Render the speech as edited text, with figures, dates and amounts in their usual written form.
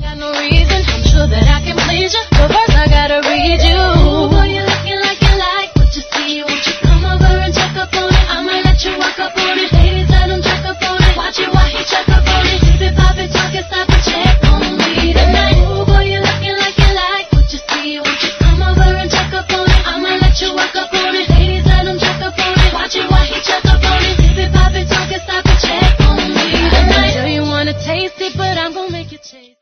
got no reason. I'm sure that I can please you.